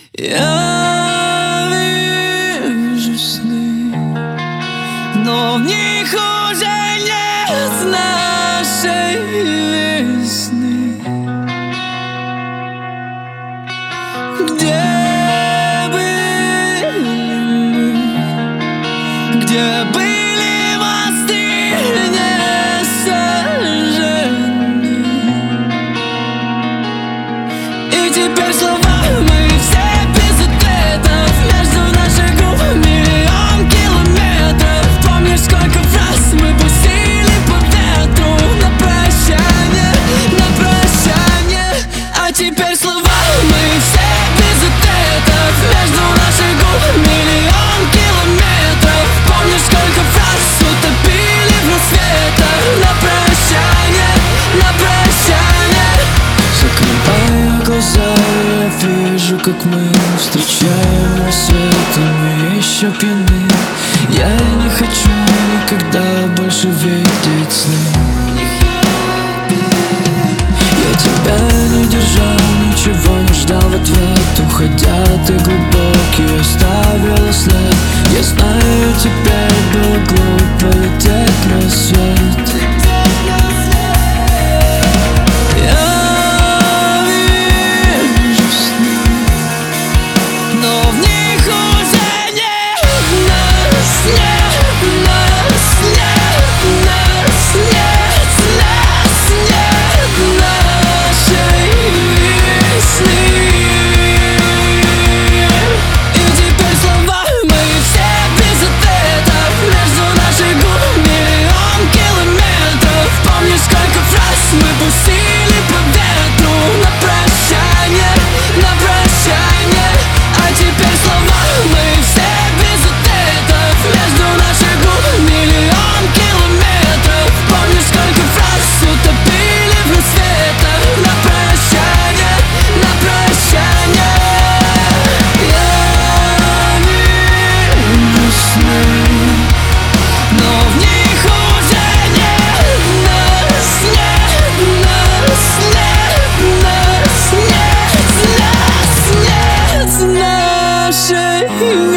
Я вижу сны, но в них уже нет нашей весны. Где были мы? Где были мосты не сожжены? И теперь слова мы все без ответов. Между наших губ миллион километров. Помнишь, сколько фраз мы пустили по ветру на прощание, на прощание. А теперь слова мы все без ответов. Между наших губ миллион километров. Помнишь, сколько фраз утопили в рассветах на прощание, на прощание. Закрывая глаза, я вижу, как мы встречаем рассвет, и мы еще пьяны. Я не хочу никогда больше видеть сны. Я тебя не держал, ничего не ждал в ответ. Уходя, ты глубокий оставила след. Я знаю, теперь было глупо лететь в рассвет. Мы пустили по ветру на прощание, на прощание. А теперь слова мы все без ответов. Между наших губ миллион километров. Помнишь, сколько фраз утопили в рассветах на прощание, на прощание. Я вижу сны, но в них уже нет нас, нет нашей